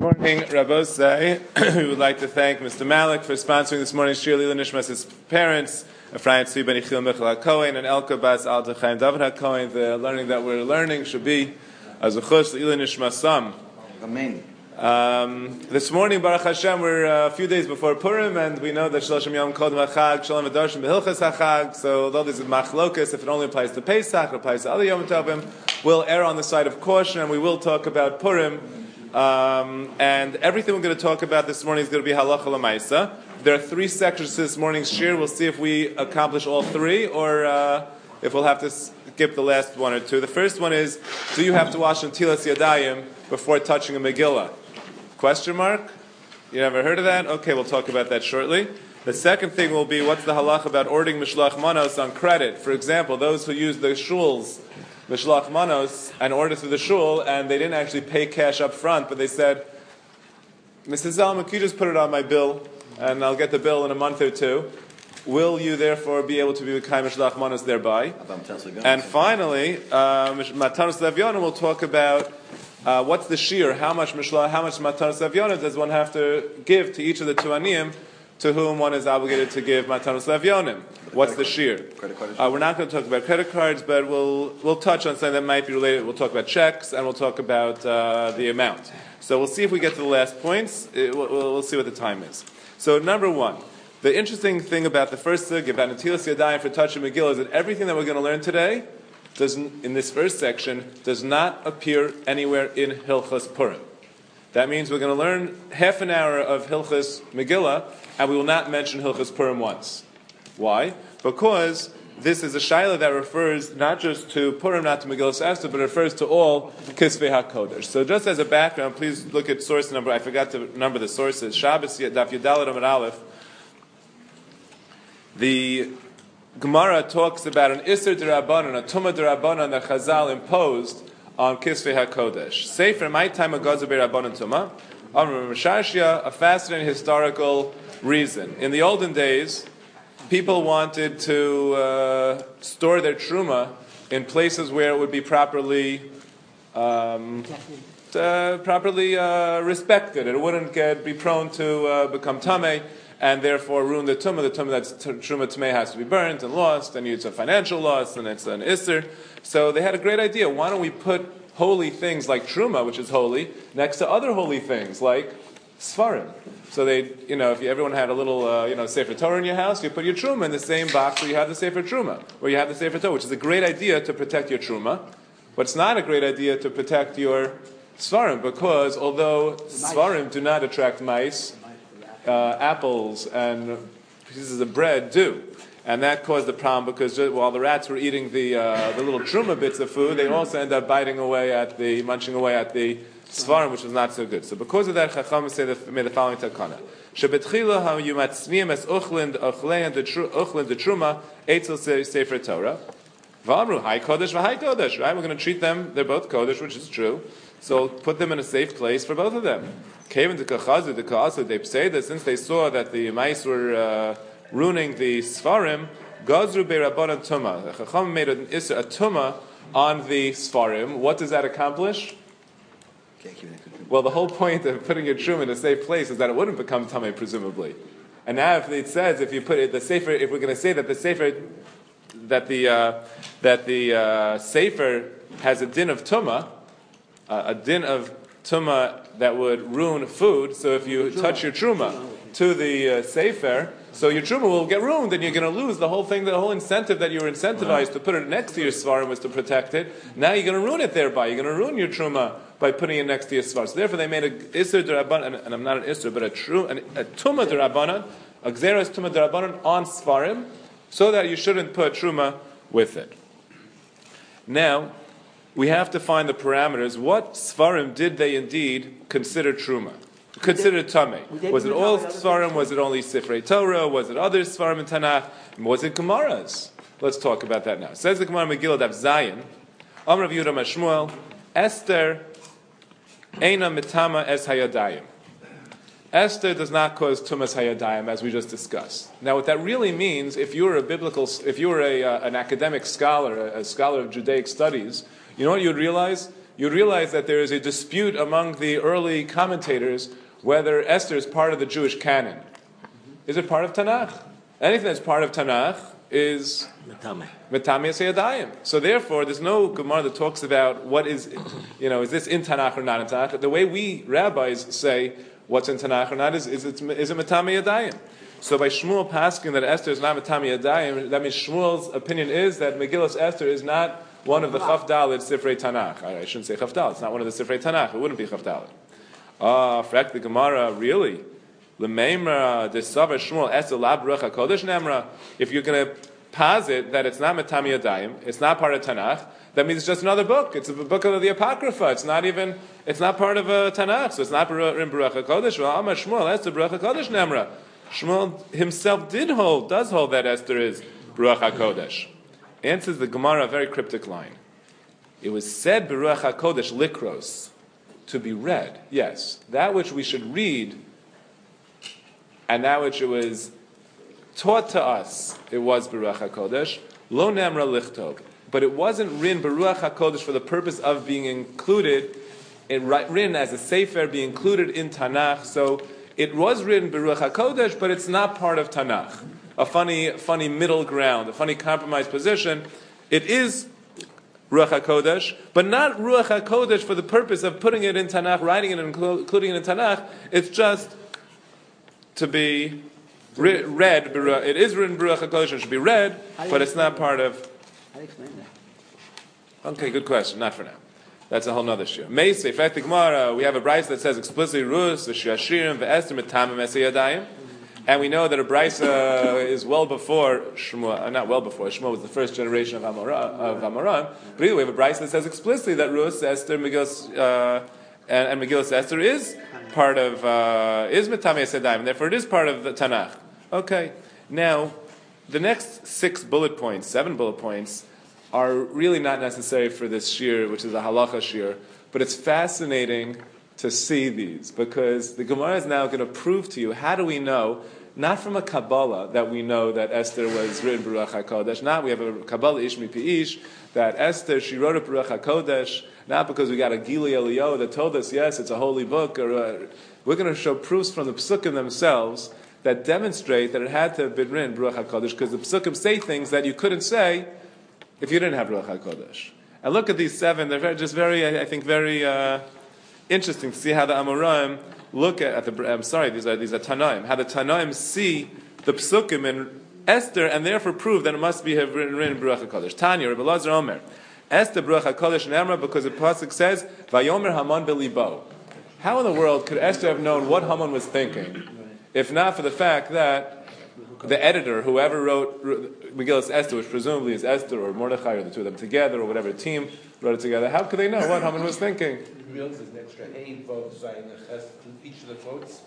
Morning, Rabbosai. We would like to thank Mr. Malik for sponsoring this morning's Shir Lila Nishmas' parents, Ephraim Tzvi Ben Yechiel Michal HaKohen and Elka Bas Al Chaim David HaKohen. The learning that we're learning should be as a chus Lila Nishmasam. Amen. This morning, Baruch Hashem, we're a few days before Purim, and we know that Shloshim Yom Kodem HaChag, Shalom Adarshim Behilchas HaChag. So, although this is machlokas, if it only applies to Pesach, it applies to other Yom Tovim, we'll err on the side of caution, and we will talk about Purim. And everything we're going to talk about this morning is going to be halacha l'maisa. There are three sections to this morning's shir. We'll see if we accomplish all three, or if we'll have to skip the last one or two. The first one is: do you have to wash Netilas Yadayim before touching a Megillah? Question mark? You never heard of that? Okay, we'll talk about that shortly. The second thing will be: what's the halacha about ordering mishloach manos on credit? For example, those who use the shuls Mishloach Manos and order through the shul, and they didn't actually pay cash up front, but they said, Mrs. Zalman, could you just put it on my bill, and I'll get the bill in a month or two. Will you therefore be able to be Mekayim Mishloach Manos thereby? And finally, Matanos Levyonim will talk about what's the shear, how much Matanos Levyonim does one have to give to each of the two aniyim to whom one is obligated to give Matanos Levyonim. What's the shear? We're not going to talk about credit cards, but we'll touch on something that might be related. We'll talk about checks, and we'll talk about the amount. So we'll see if we get to the last points. We'll see what the time is. So number one, the interesting thing about the first sugya, about Netilas Yadayim for touching Megillah, is that everything that we're going to learn today, in this first section, does not appear anywhere in Hilchos Purim. That means we're going to learn half an hour of Hilchos Megillah, and we will not mention Hilchos Purim once. Why? Because this is a shaila that refers not just to Purim, not to Megillah Esther, but refers to all Kisvei HaKodesh. So just as a background, please look at source number. I forgot to number the sources. Shabbos Daf Yudalad Amud Aleph. The Gemara talks about an Isser D'Rabbanan, a Tumah D'Rabbanan that Chazal imposed on Kisvei HaKodesh. Sefer my time Agazu B'Rabbanan Tumah. Amr Mishashia, a fascinating historical reason. In the olden days, people wanted to store their truma in places where it would be properly respected. It wouldn't be prone to become tamei, and therefore ruin the tumah. The tumah that's truma tamei has to be burnt and lost, and it's a financial loss, and it's an isser. So they had a great idea. Why don't we put holy things like truma, which is holy, next to other holy things like Sfarim? So they, if everyone had a little, Sefer Torah in your house, you put your truma in the same box where you have the Sefer Truma, where you have the Sefer Torah, which is a great idea to protect your truma, but it's not a great idea to protect your Sfarim, because although Sfarim do not attract mice, apples and pieces of bread do. And that caused the problem because while the rats were eating the little truma bits of food, they also end up munching away at the Svarim, which was not so good. So because of that, Chacham made the following takana: Shebetchila ha yumatzmiyim es uchlin the truma etzel sefer Torah. V'amru hay kodesh v'hay kodesh. Right, we're going to treat them. They're both kodesh, which is true. So put them in a safe place for both of them. Came to kachazu the kaasu. They say that since they saw that the mice were ruining the Svarim, gazru be'rabbanan tuma. Chacham made a tuma on the Svarim. What does that accomplish? Well, the whole point of putting your truma in a safe place is that it wouldn't become tamei, presumably. And now, if it says, if you put it the sefer, if we're going to say that the sefer, that the sefer has a din of tuma, that would ruin food. So if you touch your truma to the sefer, so your truma will get ruined, and you're going to lose the whole thing. The whole incentive that you were incentivized to put it next to your svarim was to protect it. Now you're going to ruin it thereby. You're going to ruin your truma by putting it next to your svar. So therefore, they made a isser d'Rabbanan, and I'm not an isser, but a tumah d'Rabbanan, a gzeras tumah d'Rabbanan on svarim, so that you shouldn't put truma with it. Now, we have to find the parameters. What svarim did they indeed consider truma? Considered tamei? Was it all svarim? Was it only Sifrei Torah? Was it other svarim in Tanakh? Was it Gemaras? Let's talk about that now. Says the Gemara Megillah Daf Zayin, Amar Rav Yehuda Mashmuel, Esther Eina mitama es hayadayim. Esther does not cause tumas hayadayim, as we just discussed. Now, what that really means, if you're an academic scholar, a scholar of Judaic studies, you know what you would realize? you'd realize that there is a dispute among the early commentators whether Esther is part of the Jewish canon. Is it part of Tanakh? Anything that's part of Tanakh is Metame Yadayim. So therefore, there's no Gemara that talks about what is, is this in Tanakh or not in Tanakh. The way we rabbis say what's in Tanakh or not is it Metame Yadayim. So by Shmuel pasking that Esther is not Metame Yadayim, that means Shmuel's opinion is that Megillas Esther is not one of the Chaf Dalet Sifrei Tanakh. I shouldn't say Chaf Dalet. It's not one of the Sifrei Tanakh. It wouldn't be Chaf Dalet. Frak the Gemara, really? L'meimra desavar Shmuel Esther la Baruch HaKodesh Nemra. If you're going to posit that it's not Metame Yadayim, it's not part of Tanakh, that means it's just another book. It's a book of the Apocrypha. It's not part of Tanakh, so it's not in Baruch HaKodesh. Well, Amar Shmuel Esther Baruch HaKodesh Nemra. Shmuel himself does hold that Esther is Baruch HaKodesh. Answers the Gemara a very cryptic line. It was said Baruch HaKodesh likros, to be read. Yes, that which we should read, and that which it was taught to us, it was Baruch HaKodesh. Lo nemra lichtov. But it wasn't written Baruch HaKodesh for the purpose of being included, written as a sefer, be included in Tanakh. So it was written Baruch HaKodesh, but it's not part of Tanakh. A funny middle ground, a funny compromise position. It is Ruach HaKodesh, but not Ruach HaKodesh for the purpose of putting it in Tanakh, writing it and including it in Tanakh. It's just to be read. It is written Baruch HaKodesh and should be read, but it's not part of... How do you explain that? Okay, good question. Not for now. That's a whole nother shir. Meisei, Fek Gemara, we have a brayso that says explicitly Rus, V'Shiashirim, V'Esther, Metamim, Esei. And we know that a brayso is well before Shmuel, not well before, Shmuel was the first generation of Amoran, but either way, we have a brayso that says explicitly that Rus, Esther, Megillas, and Megillas Esther is part of, is Metamim, Esei, and therefore it is part of the Tanakh. Okay, now, the next 7 bullet points, are really not necessary for this shir, which is a halacha shir, but it's fascinating to see these, because the Gemara is now going to prove to you, how do we know, not from a Kabbalah, that we know that Esther was written Baruch HaKodesh, not we have a Kabbalah Ish Mipi Ish, that Esther, she wrote it Baruch HaKodesh, not because we got a Gili Eliyahu that told us, yes, it's a holy book, or we're going to show proofs from the Psukim themselves that demonstrate that it had to have been written Baruch HaKodesh, because the Psukim say things that you couldn't say if you didn't have Ruach HaKodesh. And look at these 7, they're very interesting to see how the Amoraim look at the, these are Tanaim, how the Tanaim see the Psukim in Esther and therefore prove that it must be written Baruch HaKodesh. Tanya, Rebbe Lazar Omer, Esther Baruch HaKodesh Nemra, because the Pasuk says, Vayomer Haman Belibo. How in the world could Esther have known what Haman was thinking, if not for the fact that the editor, whoever wrote Megillas Esther, which presumably is Esther or Mordechai or the two of them together or whatever team wrote it together, how could they know what Haman was thinking? There's an extra hey vote in each of the quotes.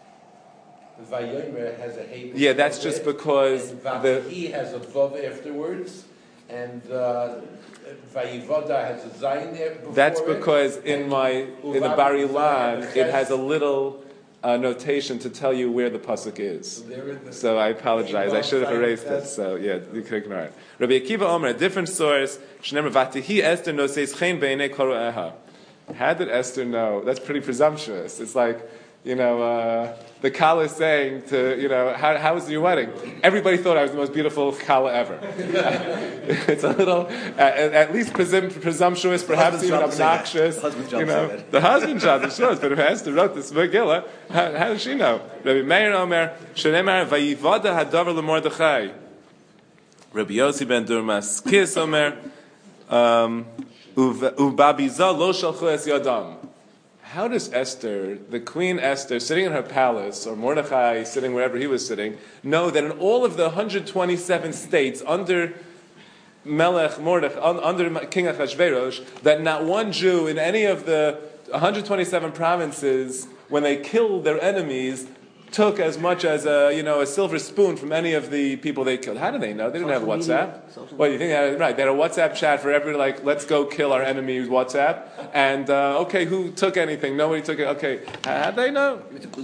Vayomer has a hey. Yeah, that's just because he has a vav afterwards, and Vayivoda has a zayin there. That's because in the Bari Lan it has a little notation to tell you where the pasuk is. So I apologize. I should have erased it. So yeah, you can ignore it. Rabbi Akiva Omer, a different source. Vatihi Esther no says chen beinei koroeha. How did Esther know? That's pretty presumptuous. It's like, the Kala is saying to, how was your wedding? Everybody thought I was the most beautiful Kala ever. It's a little, at least presumptuous, perhaps even obnoxious. The husband job it shows, but if Esther wrote this Megillah, how does she know? Rabbi Meir Omer, Shenemar Vayivoda Hadavar LeMordechai. Rabbi Yossi ben Durmas Kis Omer, Ubabiza Lo Shalchu Es Yadam. How does Esther, the Queen Esther, sitting in her palace, or Mordechai sitting wherever he was sitting, know that in all of the 127 states under Melech Mordechai, under King Achashverosh, that not one Jew in any of the 127 provinces, when they killed their enemies, took as much as a silver spoon from any of the people they killed? How do they know? They didn't have WhatsApp. Well, you think right? They had a WhatsApp chat for everybody. Like, let's go kill our enemies. WhatsApp. And okay, who took anything? Nobody took it. Okay, how do they know?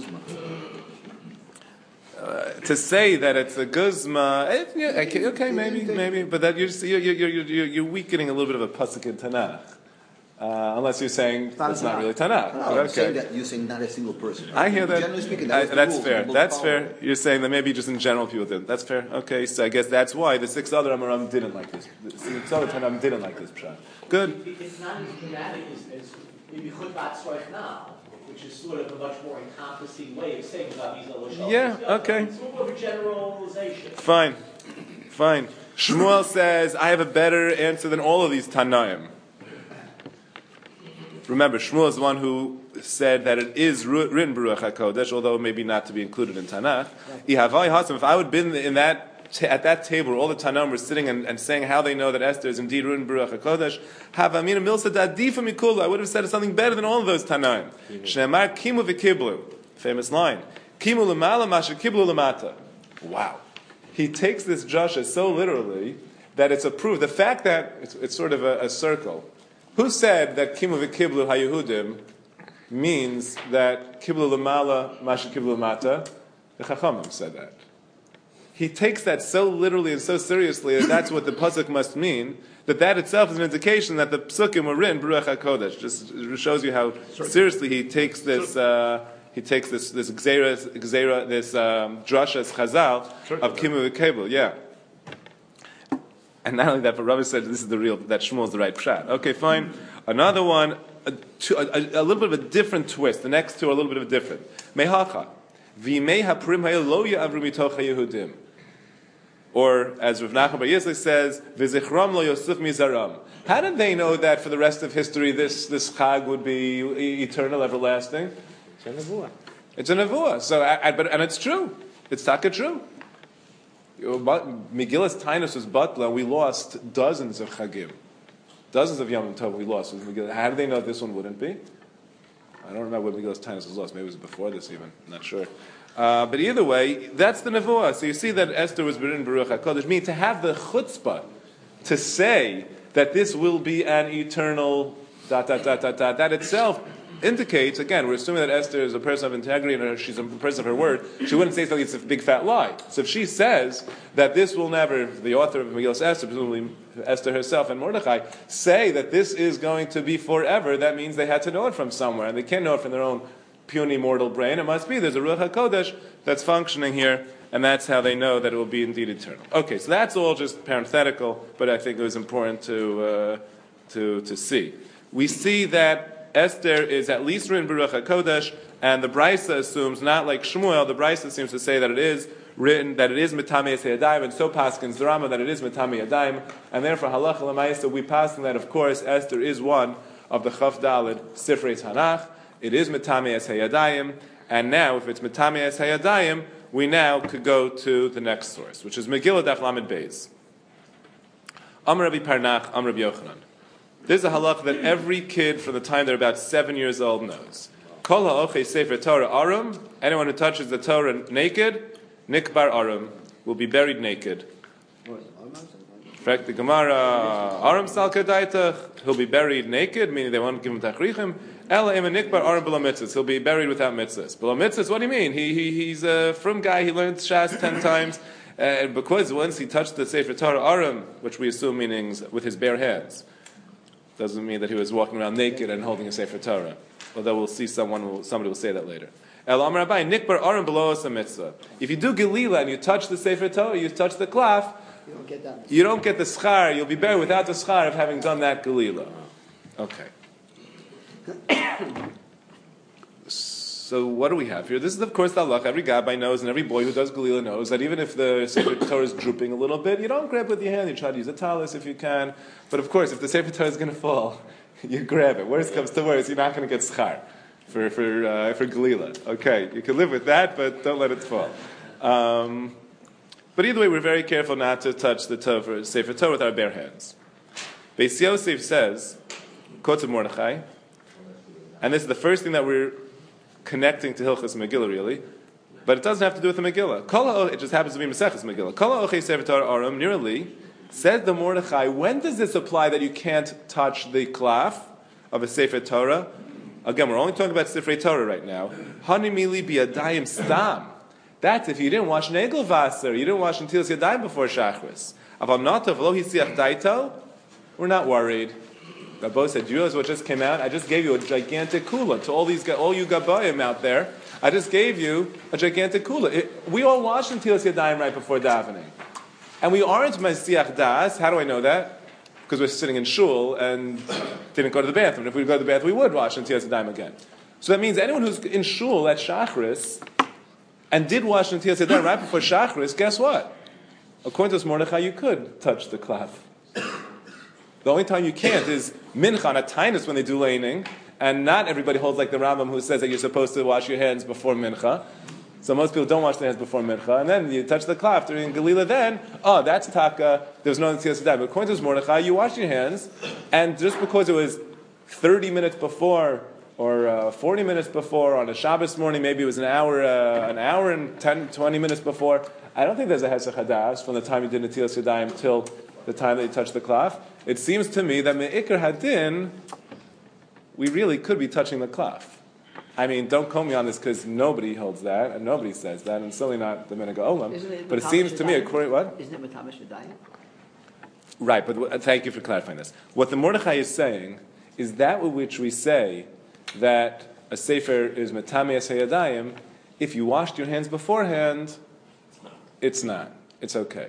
To say that it's a guzma, okay, maybe, but that you're weakening a little bit of a pasuk in Tanakh. Unless you're saying it's not really Tanakh. No, I'm saying that you're saying not a single person. I hear that. Generally speaking, that's fair. That's fair. You're saying that maybe just in general people did. That's fair. Okay, so I guess that's why the 6 other Amoram didn't like this. The 6 other Tanaim didn't like this pshat. Good. It's not as dramatic as maybe Chutbat Tzorech now, which is sort of a much more encompassing way of saying about these other shals. Yeah, okay. It's more of a generalization. Fine. Shmuel says, I have a better answer than all of these Tanaim. Remember, Shmuel is the one who said that it is written Baruch HaKodesh, although maybe not to be included in Tanakh. If I would have been in that at that table where all the Tanaim were sitting and saying how they know that Esther is indeed written Baruch HaKodesh, Havamina Milsa Dadifa Mikula, I would have said something better than all of those Tanaim. Shneimar Kimu v'Kiblu, famous line. Kimu l'mala masha kiblu l'mata. Wow. He takes this drasha so literally that it's a proof. The fact that it's sort of a circle. Who said that Kimu v'Kiblu HaYehudim means that Kiblu l'mala masha kiblu l'mata? The Chachamim said that. He takes that so literally and so seriously that that's what the pasuk must mean. That itself is an indication that the psukim were written Baruch HaKodesh. Just shows you how seriously he takes this. He takes this drashas chazal of Kimu v'Kiblu. Yeah. And not only that, but Rabbi said this is that Shmuel is the right pshat. Okay, fine. Another one, a little bit of a different twist. The next two are a little bit of a different. Mehacha. V'imei ha'purim ha'yel lo ya'avru mitoch ha'yehudim. Or, as Rav Nachman Bar Yitzchak says, v'zichram lo yosef mizaram. How did they know that for the rest of history this chag would be eternal, everlasting? It's a nevuah. It's a nevuah. So, and it's true. It's taka true. Megillas Tainus was Batla. We lost dozens of chagim, dozens of Yom Tov. We lost with Megillah. How did they know this one wouldn't be? I don't remember when Megillas Tainus was lost. Maybe it was before this even. I'm not sure. But either way, that's the nevuah. So you see that Esther was written Baruch HaKodesh. Meaning to have the chutzpah to say that this will be an eternal ... That itself indicates, again, we're assuming that Esther is a person of integrity and she's a person of her word. She wouldn't say something, it's a big fat lie. So if she says that this will never, the author of Megillas Esther, presumably Esther herself and Mordechai, say that this is going to be forever, that means they had to know it from somewhere, and they can't know it from their own puny mortal brain. It must be there's a Ruach HaKodesh that's functioning here, and that's how they know that it will be indeed eternal. Okay, so that's all just parenthetical, but I think it was important to see. We see that Esther is at least written Baruch HaKodesh, and the Brisa assumes, not like Shmuel, the Brisa seems to say that it is written, that it is Mitame Yadayim, and so paskins the Rama that it is Mitame Yadayim, and therefore Halacha L'Maisa, we paskin that, of course, Esther is one of the Chaf Daled Sifrei Tanakh. It is Mitame Yadayim, and now, if it's Mitame Yadayim, we now could go to the next source, which is Megillah Daf Lamed Beis. Amar Rabbi Parnach, Amar Rabbi Yochanan. This is a halach that every kid from the time they're about 7 years old knows. Kol ha'ochei sefer Torah arum, anyone who touches the Torah naked, nikbar arum, will be buried naked. Fact the Gemara, arum salka daitach, he'll be buried naked, meaning they won't give him tachrichim. Ela ima nikbar arum below mitzvahs, he'll be buried without mitzvahs. Below mitzvahs, what do you mean? He's a frum guy, he learned Shas 10 times, and because once he touched the sefer Torah arum, which we assume means with his bare hands, doesn't mean that he was walking around naked and holding a Sefer Torah. Although we'll see somebody will say that later. El Amar Abai, Nikbar Aram below us a mitzvah. If you do Gelila and you touch the Sefer Torah, you touch the klaf, you don't get the schar, you'll be buried without the schar of having done that Gelila. Okay. So what do we have here? This is, of course, the halach. Every gabbai knows, and every boy who does Galila knows that even if the Sefer Torah is drooping a little bit, you don't grab with your hand. You try to use a talis if you can. But of course, if the Sefer Torah is going to fall, you grab it. Worst comes to worst, you're not going to get schar for Galila. Okay, you can live with that, but don't let it fall. But either way, we're very careful not to touch the Sefer Torah with our bare hands. Beis Yosef says, quotes of Mordechai, and this is the first thing that we're connecting to Hilchas Megillah, really, but it doesn't have to do with the Megillah. It just happens to be Maseches Megillah. Kol ha'ochei sefer Torah arum, nearly, said the Mordechai, when does this apply that you can't touch the klaf of a Sefer Torah? Again, we're only talking about Sefer Torah right now. Hani mili biyadayim stam. That's if you didn't wash Negel Vaser, you didn't wash Netilas Yadayim before Shachris. Aval natav lo hisiach daito, we're not worried. Rabbo said, do you realize what just came out? I just gave you a gigantic kula to all you Gabayim out there. I just gave you a gigantic kula. We all watched Netilas Yadayim right before davening. And we aren't Mesiach Das. How do I know that? Because we're sitting in shul and didn't go to the bathroom. If we go to the bathroom, we would wash Netilas Yadayim again. So that means anyone who's in shul at Shachris and did wash Netilas Yadayim right before Shachris, guess what? According to this Mordechai, you could touch the cloth. The only time you can't is mincha, at tainus when they do laning, and not everybody holds like the Rambam who says that you're supposed to wash your hands before mincha. So most people don't wash their hands before mincha, and then you touch the cloth during Galila. Then, that's taka. There's no Netilas Yadayim. But according to this Mordechai, you wash your hands, and just because it was 30 minutes before or 40 minutes before on a Shabbos morning, maybe it was an hour and 10, 20 minutes before. I don't think there's a hesach hadas from the time you did Netilas Yadayim till the time that you touched the cloth. It seems to me that me'ikar hadin, we really could be touching the cloth. I mean, don't quote me on this because nobody holds that and nobody says that, and certainly not the Minhag Olam. But it seems to me, according what? Isn't it Matamish Yadayim? Right, but thank you for clarifying this. What the Mordechai is saying is that with which we say that a sefer is Matamias Hayadayim. If you washed your hands beforehand, it's not. It's okay.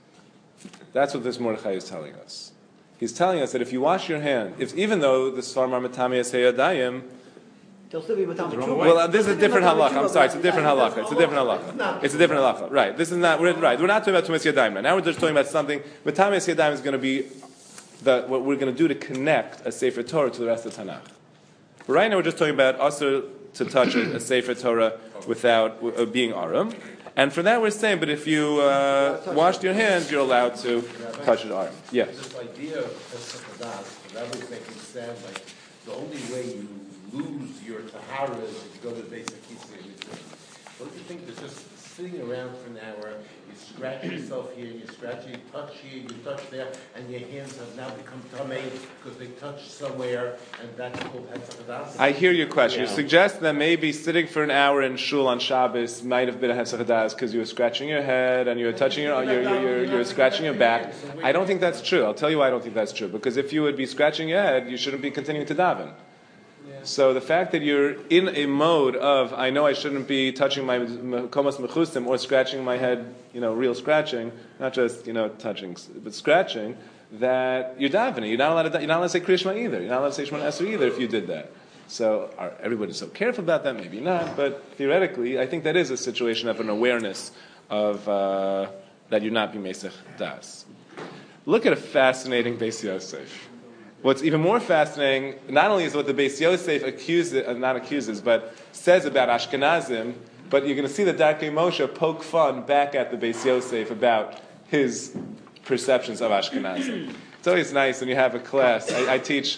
That's what this Mordechai is telling us. He's telling us that if you wash your hand, even though the Svarim are Matamias Hayadayim, They'll still be Matamish. well, this is a different halakha. I'm sorry, it's a different halakha. It's a different halakha. It's a different halakha. Right. This is not right. We're not talking about Tumas Yadayim now. We're just talking about something. Matamias Yadayim is going to be what we're going to do to connect a Sefer Torah to the rest of Tanakh. But right now we're just talking about also to touch a Sefer Torah without being arum. And for that we're saying, but if you washed your hands, you're allowed to touch an arum. Yes. This idea of Pesach that was making it sound like the only way you lose your tahara is if you go to the basic Kisei. Don't you think that just sitting around for an hour, you scratch yourself here, you scratch here, you touch there, and your hands have now become tamei because they touched somewhere, and that's called Pesach. I hear your question. You suggest that maybe sitting for an hour in shul on Shabbos might have been a Pesach Hadas because you were scratching your head and you were touching you're scratching your back. I don't think that's true. I'll tell you why I don't think that's true. Because if you would be scratching your head, you shouldn't be continuing to daven. So the fact that you're in a mode of, I know I shouldn't be touching my komas mechusim or scratching my head, real scratching, not just, touching, but scratching, that you're davening. You're not allowed to say Krishma either. You're not allowed to say Shemona Esrei either if you did that. So everybody's so careful about that? Maybe not, but theoretically, I think that is a situation of an awareness of that you're not being Mesech Das. Look at a fascinating Beis Yosef. What's even more fascinating, not only is what the Beis Yosef accuses, but says about Ashkenazim, but you're going to see the Darkei Moshe poke fun back at the Beis Yosef about his perceptions of Ashkenazim. It's always nice when you have a class. I teach,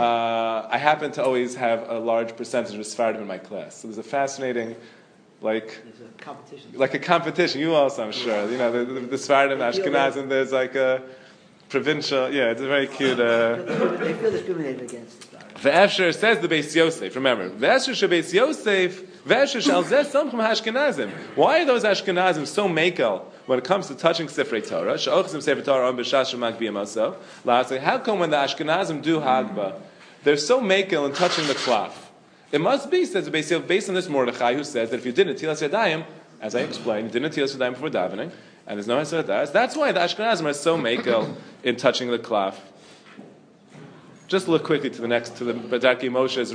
I happen to always have a large percentage of Sfardim in my class. So there's a fascinating, like a competition. You also, I'm sure. The Sfardim, Ashkenazim, there's like a provincial, it's a very cute. They feel discriminated against. Ve'efsher says the Beis Yosef. Remember, ve'efsher shebeis Yosef, ve'efsher shal zeh samchum ha'Ashkenazim. Why are those Ashkenazim so makel when it comes to touching Sifrei Torah? She'ochzim Sefer Torah on b'shas shemak b'yamaso. Lastly, how come when the Ashkenazim do Hagba, they're so makel in touching the cloth? It must be, says the Beis Yosef, based on this Mordechai who says that if you did Netilas Yadayim, as I explained, you did Netilas Yadayim before davening, and there's no Hesed Das. That's why the Ashkenazim are so makel in touching the cloth. Just look quickly to the Darkei Moshe's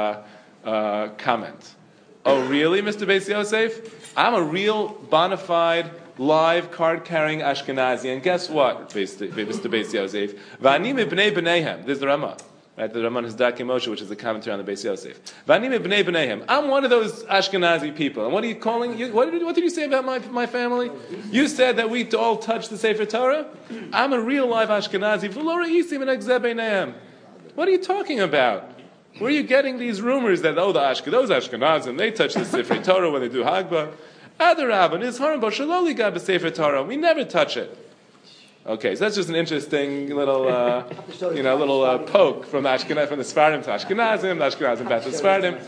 comment. Oh, really, Mr. Beis Yosef? I'm a real bona fide, live, card-carrying Ashkenazi, and guess what, Mr. Beis Yosef? V'ani mibnei b'neihem. This is the Ramah. Right, the Ramah is Darkei Moshe, which is the commentary on the Beis Yosef. V'ani mibnei b'neihem. I'm one of those Ashkenazi people. And what are you calling? What did you say about my family? You said that we all touch the Sefer Torah. I'm a real live Ashkenazi. V'lo ra'isim and egzeh b'neihem. What are you talking about? Where are you getting these rumors that those Ashkenazim they touch the Sefer Torah when they do Hagba? Adarabban is harmful. Shaloli gab Sefer Torah. We never touch it. Okay, so that's just an interesting little, poke from the Sfardim to Ashkenazim, the Ashkenazim back to Sfardim.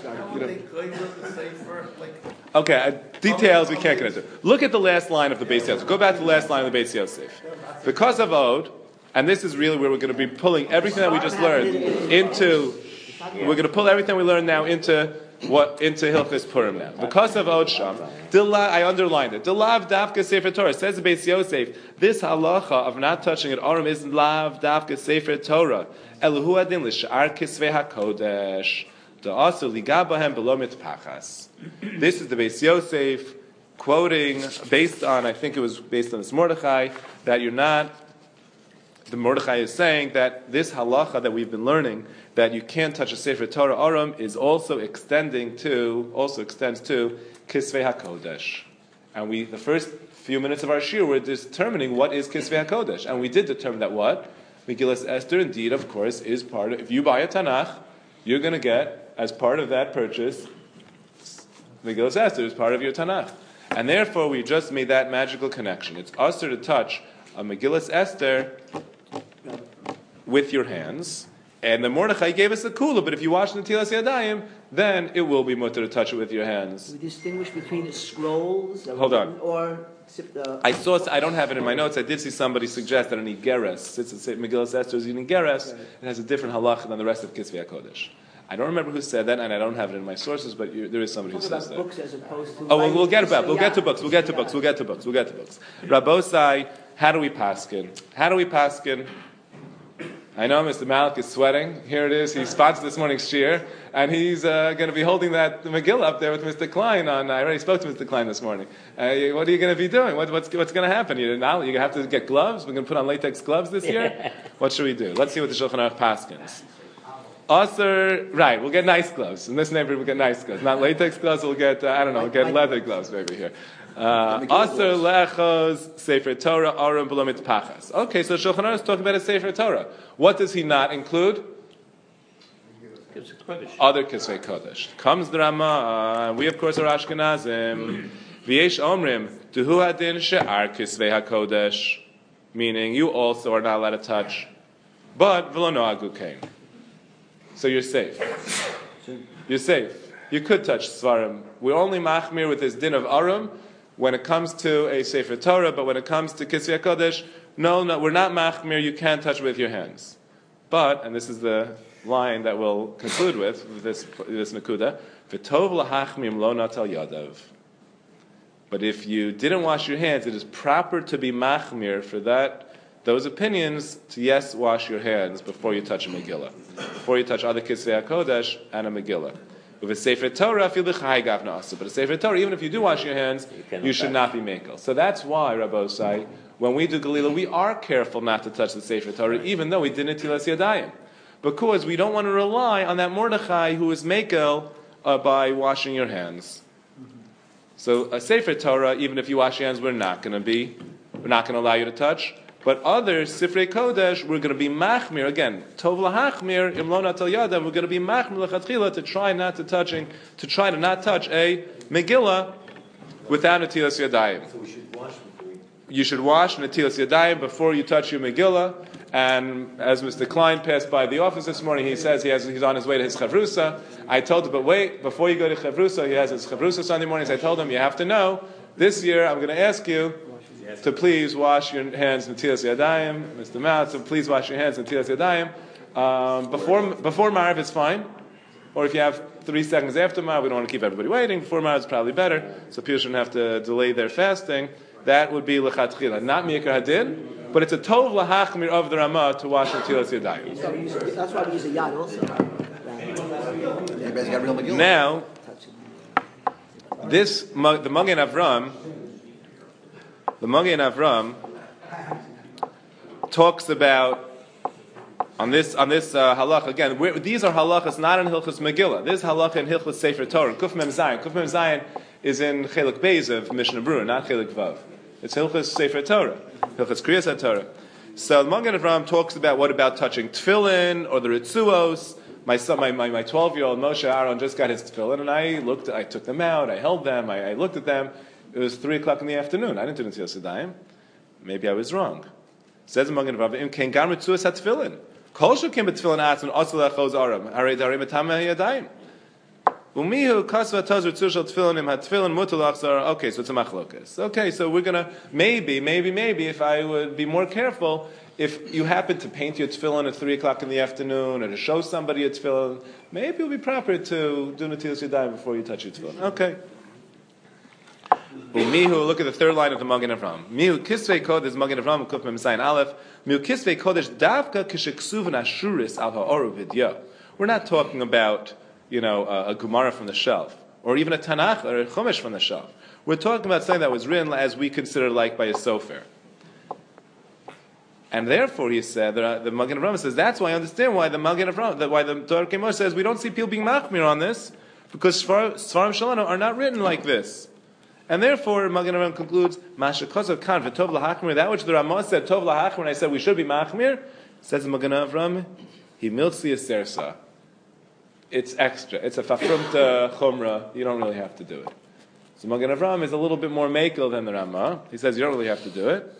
Okay, details we can't get into. Look at the last line of the Beis Yosef. Go back to the last line of the Beis Yosef. Because of Od, And this is really where we're going to be pulling everything that we just learned into. We're going to pull everything we learned now into Hilchos Purim now. Because of Od Sham, I underlined it. Dilav Davka Sefer Torah says the Beis Yosef. This halacha of not touching it Aram isn't Lav Davka Sefer Torah. Elahu Adin l'Shar Kisvei Hakodesh. Da'asu ligabahem below mitpachas. This is the Beis Yosef quoting based on, I think it was based on this Mordechai, that you're not. The Mordechai is saying that this halacha that we've been learning, that you can't touch a Sefer Torah Aram, is also extends to Kisvei HaKodesh. And the first few minutes of our shiur were determining what is Kisvei HaKodesh. And we did determine that what? Megillas Esther, indeed, of course, is part of, if you buy a Tanakh, you're going to get, as part of that purchase, Megillas Esther is part of your Tanakh. And therefore, we just made that magical connection. It's usher to touch a Megillas Esther with your hands, and the Mordechai gave us the kula, but if you wash the Netilas Yadayim, then it will be mutter to touch it with your hands. We distinguish between the scrolls, Hold on. or I don't have it in my notes, I did see somebody suggest that an Igeres, since it's Megillas Esther is an Igeres, it has a different halacha than the rest of Kisvei HaKodesh. I don't remember who said that, and I don't have it in my sources, but there is somebody who says that. Books as opposed to we'll get about. We'll get to books. Rabbosai, how do we paskin? I know Mr. Malik is sweating. Here it is. He sponsored this morning's shiur, and he's going to be holding that Megillah up there with Mr. Klein on. I already spoke to Mr. Klein this morning. What are you going to be doing? What's going to happen? You're going to have to get gloves? We're going to put on latex gloves this year? What should we do? Let's see what the Shulchan Aruch paskins. Right, we'll get nice gloves. In this neighborhood, we'll get nice gloves. Not latex gloves, we'll get, we'll get leather gloves maybe here. Aser lechos Sefer Torah Aram below mitpachas. Okay, so Shulchan Aruch is talking about a Sefer Torah. What does he not include? Other Kisvei Kodesh. Comes the Rama. We of course are Ashkenazim. V'yesh omrim duhu hadin she'ar Kisvei HaKodesh, meaning you also are not allowed to touch, but v'lo noagu kain. So you're safe. You're safe. You could touch Svarim. We're only machmir with this din of Aram when it comes to a Sefer Torah, but when it comes to Kisvei HaKodesh, no, we're not machmir, you can't touch with your hands. But, and this is the line that we'll conclude with this Nakuda, V'tov l'hachmim lo natal yadav. But if you didn't wash your hands, it is proper to be machmir for those opinions to wash your hands before you touch a Megillah, before you touch other Kisvei HaKodesh and a Megillah. With a Sefer Torah, but a Sefer Torah, even if you do wash your hands, you should not be mekel. So that's why, Rabbosai, when we do Galila, we are careful not to touch the Sefer Torah, even though we did Netilas Yadayim, because we don't want to rely on that Mordechai who is mekel by washing your hands. So a Sefer Torah, even if you wash your hands, we're not going to allow you to touch. But other Sifrei Kodesh, we're going to be machmir again. Tov lahachmir imlona tel yadav. We're going to be machmir lechatchila to try to not touch a Megillah without netilas yadayim. So we should wash before you should wash netilas yadayim before you touch your Megillah. And as Mr. Klein passed by the office this morning, he says he's on his way to his chavrusa. I told him, but wait, before you go to chavrusa, he has his chavrusa Sunday mornings. I told him, you have to know, this year I'm going to ask you to please wash your hands in Netilas Yadayim. Mr. Matt, so please wash your hands in Netilas Yadayim. Before Marav is fine, or if you have 3 seconds after Marav, we don't want to keep everybody waiting. Before Marav is probably better, so people shouldn't have to delay their fasting. That would be L'chatchila, not Mikar Hadin, but it's a Tov L'hachmir of the Ramah to wash Netilas Yadayim. That's why we use a yad also. Everybody's got real Megillah. Now, the Magen Avram talks about on this halach again. These are halachas not in Hilchos Megillah. This is halacha in Hilchos Sefer Torah. Kuf Mem Zayin. Kuf Mem Zayin is in Chelik Beis of Mishnah Berurah, not Chelik Vav. It's Hilchos Sefer Torah, Hilchos Kriyas HaTorah. So the Magen Avram talks about what about touching tefillin or the ritzuos. My 12-year-old Moshe Aaron just got his tefillin, and I took them out, I held them, I looked at them. It was 3:00 in the afternoon. I didn't do Netilas Yadayim. Maybe I was wrong. Says the Magen Avram, "Ken gar mitzuas hatefillin. Kol shekem betefillin atzon osel achos aram. Harei darim etameh yadayim. Umihu kasva toz ritzu shel tefillin im hatefillin mutal achzar." Okay, so it's a machlokas. Okay, so we're gonna maybe if I would be more careful, if you happen to paint your tefillin at 3 o'clock in the afternoon or to show somebody your tefillin, maybe it would be proper to do Netilas Yadayim before you touch your tefillin. Okay. Mihu, look at the third line of the Magen Avraham. Mihu kisvei kodesh Magen Avraham kuf mem zayin aleph. Mihu kisvei kodesh davka kisheksuvan ashuris al ha'oru vidya. We're not talking about, a Gemara from the shelf, or even a Tanakh or a Chumash from the shelf. We're talking about something that was written as we consider like by a sofer. And therefore, he said, the Magen Avraham says, that's why I understand why the Magen Avraham, why the Torah Kemor says we don't see people being machmir on this, because Svarim Shalano are not written like this. And therefore, Magen Avraham concludes, Masha Kosav Kan v'Tov L'Hachmir, that which the Ramah said, Tov L'Hachmir, and I said we should be machmir, says the Magen Avraham, he miltzi a sersa. It's extra. It's a fafrumta chumra. You don't really have to do it. So Magen Avraham is a little bit more makel than the Ramah. He says you don't really have to do it.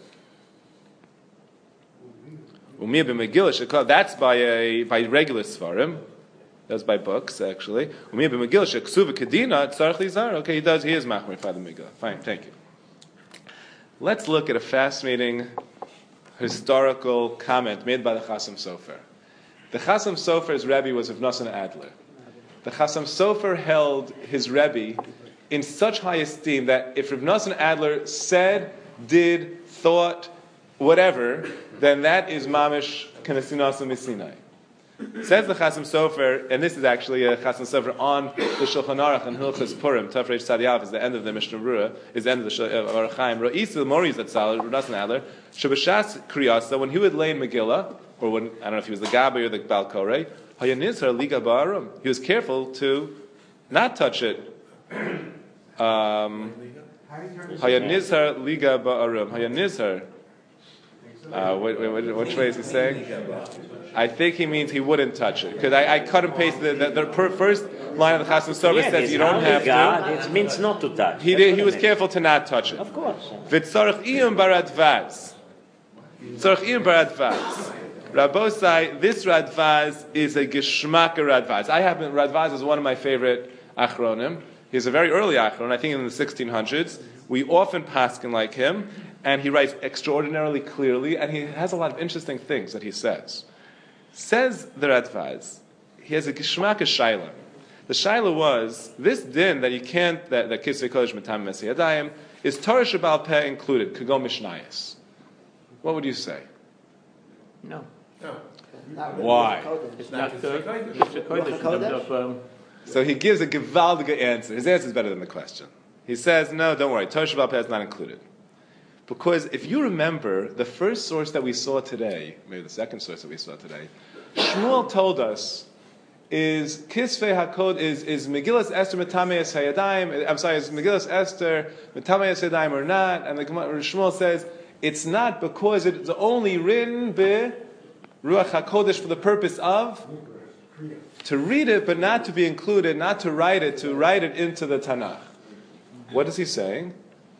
That's by regular svarim. That's by books, actually. Okay, he is machmir for the Megillah. Fine, thank you. Let's look at a fascinating historical comment made by the Chasam Sofer. The Chasam Sofer's Rebbe was Rav Nosson Adler. The Chasam Sofer held his Rebbe in such high esteem that if Rav Nosson Adler said, did, thought, whatever, then that is mamish kanasinas misinai. Says the Chasam Sofer, and this is actually a Chasam Sofer on the Shulchan Aruch and Hilchos Purim. Tafresh Tzadiyav is the end of the Mishnah Berurah, is the end of the Aruch Chaim. Ro'isil Moriz Atzal, Rav Nosson Adler, Shabashas Kriyasa, when he would lay in Megillah, or when, I don't know if he was the Gabi or the Bal Korei, Hayanizhar Liga Ba'arum. He was careful to not touch it. Hayanizhar Liga Ba'arum. Hayanizhar. Which way is he saying? I think he means he wouldn't touch it. Because I cut and pasted the first line of the Chasam Sofer says you don't have to. It means not to touch. He was careful to not touch it. Of course. V'tzarech iyum baradvaz. Tzarech iyum baradvaz. Rabbosai, this Radvaz is a Geshmaka Radvaz. Radvaz is one of my favorite Achronim. He's a very early Achron, I think in the 1600s. We often paskin like him, and he writes extraordinarily clearly, and he has a lot of interesting things that he says. Says the Radvaz, he has a Geshmaka Shaila. The Shaila was, this din that you can't, that Kisvei Kodesh Matam Mesi Yadayim, is Torah Shabal Peh included, Kagol Mishnayos. What would you say? No. Why? It's not it's a kodesh. So he gives a gewaldige answer. His answer is better than the question. He says, no, don't worry, Torah Shabbat Peh is not included. Because if you remember, the first source that we saw today, maybe the second source that we saw today, Shmuel told us is Kisvei HaKod is Megillas Esther Metameis Hayadayim. I'm sorry, is Megillas Esther Metameis Hayadayim or not? And the Shmuel says it's not because it's only written by Ruach HaKodesh for the purpose of to read it, but not to be included, not to write it into the Tanakh. What is he saying?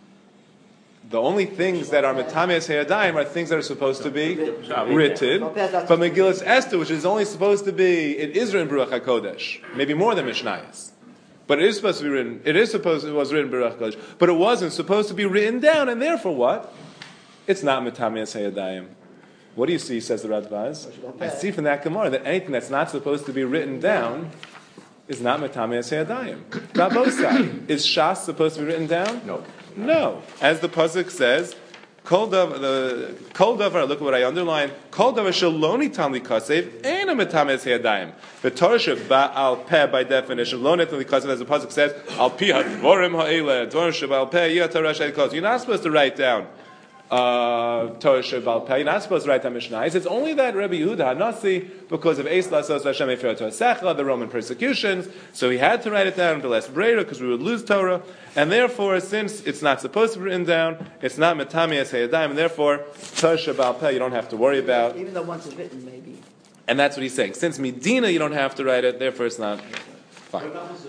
The only things that are Metameis Hayadayim are things that are supposed to be written. But Megillas Esther, which is only supposed to be, it is written Ruach HaKodesh, maybe more than Mishnayos. But it is supposed to be written, it was written Ruach HaKodesh, but it wasn't supposed to be written down, and therefore what? It's not Metameis Hayadayim. What do you see, says the Radvaz? I see from that Gemara that anything that's not supposed to be written down is not Metameis Hayadayim. Rabbosai, is Shas supposed to be written down? No. As the pasuk says, Kol davar, look at what I underline, Kol davar shaloni tam likasev, ain't a metameis hayadayim. The Torah sheba'al peh, by definition, lo netam likasev, as the pasuk says, al pi hadvorim ha'eleh, Torah sheba'al peh, yeh Torah sheba'al. You're not supposed to write down Torah sheba'al peh. You're not supposed to write down Mishnayos. It's only that Rabbi Yehuda HaNasi, because of Eis Lasos Hashem Efer Torah Secha, the Roman persecutions, so he had to write it down in the last Brera, because we would lose Torah, and therefore, since it's not supposed to be written down, it's not Metameis Hayadayim, and therefore, Torah sheba'al peh you don't have to worry about. Even though once it's written, maybe. And that's what he's saying. Since Medina you don't have to write it, therefore it's not fine. What about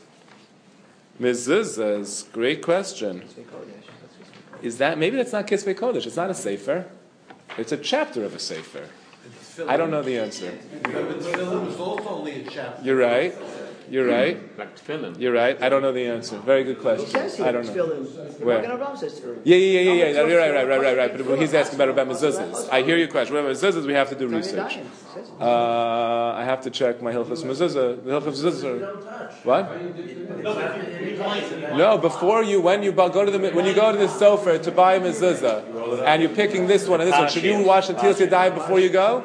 Mezuzahs, great question. Is that, maybe that's not Kisvei Kodesh, it's not a Sefer. It's a chapter of a Sefer. I don't know the answer. Remember, Tefillin was also only a chapter. You're right. You're right. Like tefillin. You're right. I don't know the answer. Very good question. He says here, I don't know. tefillin. Where? Magen Avraham says tefillin. Yeah. You're right. But he's asking about mezuzahs. I hear your question. About mezuzahs, we have to do research. I have to check my Hilchos Mezuzah. The Hilchos Mezuzah. What? No, before you, when you go to the sofa to buy a mezuzah, and you're picking this one and this one, should you wash the Tilas Yadayim before you go?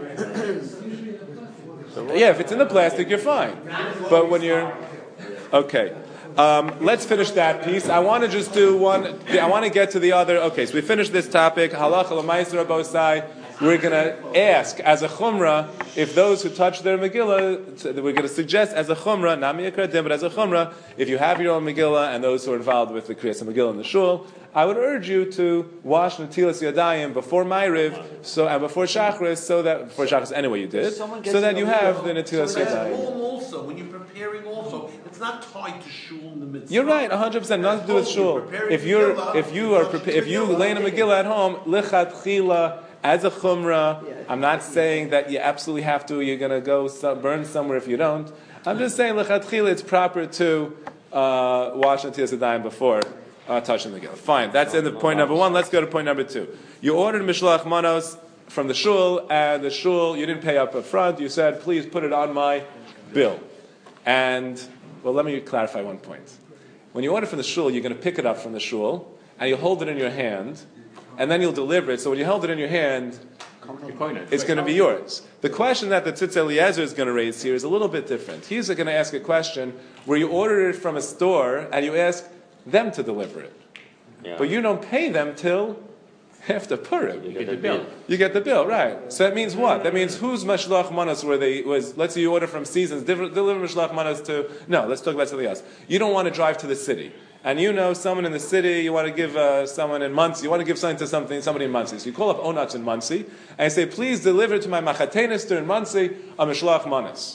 Yeah, if it's in the plastic, you're fine. But when you're okay. Let's finish that piece. I want to just do one. I want to get to the other. Okay, so we finished this topic. Halacha l'maisra bosai. We're going to ask as a chumrah if those who touch their Megillah. We're going to suggest as a chumrah, not miyakaradim, but as a chumrah, if you have your own Megillah and those who are involved with the Kriyas Megillah in the shul, I would urge you to wash Netilas Yadayim before Ma'ariv, and before Shachris, so that before Shachris anyway you did, so that you have the Netilas Yadayim. Also, when you're preparing, also, it's not tied to shul in the mitzvah. You're right, 100%. Nothing to do with shul. If you lay in a Megillah at home, lichatchila. As a chumrah, I'm not saying that you absolutely have to. You're going to go burn somewhere if you don't. I'm just saying lechatchila. It's proper to wash Netilas Yadayim before touching the Megillah. Fine. That's in the point number one. Let's go to point number two. You ordered mishloach manos from the shul, and the shul you didn't pay up front. You said, "Please put it on my bill." And let me clarify one point. When you order from the shul, you're going to pick it up from the shul, and you hold it in your hand. And then you'll deliver it. So when you hold it in your hand, it's going to be yours. The question that the Tzitz Eliezer is going to raise here is a little bit different. He's going to ask a question where you order it from a store and you ask them to deliver it. Yeah. But you don't pay them till after Purim. You get the bill. You get the bill, right. So that means what? That means whose Mashlach Manos let's say you order from Seasons, deliver Mashlach Manos to, no, let's talk about something else. You don't want to drive to the city. And you know someone in the city, you want to give someone in Muncie, you want to give something to somebody in Muncie. So you call up Onatz in Muncie, and you say, please deliver to my Machatenister in Muncie a Mishlach Manas.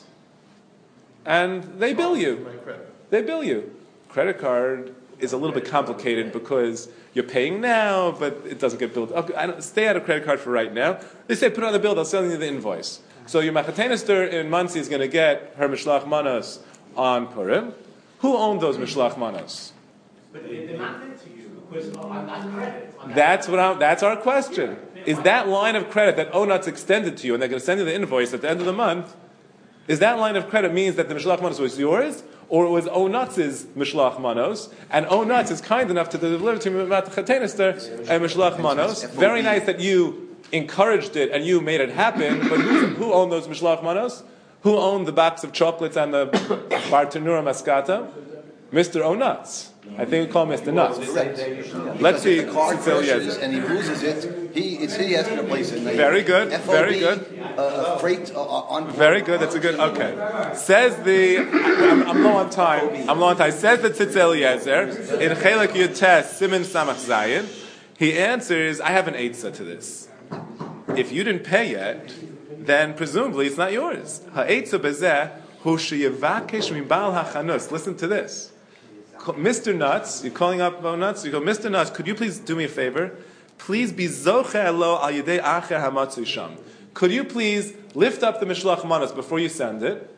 And they bill you. They bill you. Credit card is a little bit complicated because you're paying now, but it doesn't get billed. Okay, stay out of credit card for right now. They say, put it on the bill, they'll send you the invoice. So your Machatenister in Muncie is going to get her Mishlach Manas on Purim. Who owned those Mishlach Manas? But they're not meant to you because I'm not credit. That's our question. Is that line of credit that Onatz extended to you and they're going to send you the invoice at the end of the month, is that line of credit means that the Mishlach Manos was yours, or it was Onatz's Mishlach Manos, and Onatz is kind enough to deliver to me about the Chatenister and Mishlach Manos? Very nice that you encouraged it and you made it happen, but who owned those Mishlach Manos? Who owned the box of chocolates and the Bartanura Mascata? Mr. Onatz. I think we call him Mr. Nuts. Let's see. The card crashes and he loses it. He has to replace it. Very good. Very good. Freight on. Very good. That's a good. Okay. Says I'm low on time. Says the Tzitz Eliezer in Chelek Yutes Siman Samach Zayin. He answers, I have an eitzah to this. If you didn't pay yet, then presumably it's not yours. Ha'eitzah bezeh hu sheyevakesh mibal hachanus. Listen to this. Mr. Nuts, you're calling up Nuts, you go, Mr. Nuts, could you please do me a favor? Please be zocher lo al yedei acher hamatzui sham. Could you please lift up the Mishlach Manos before you send it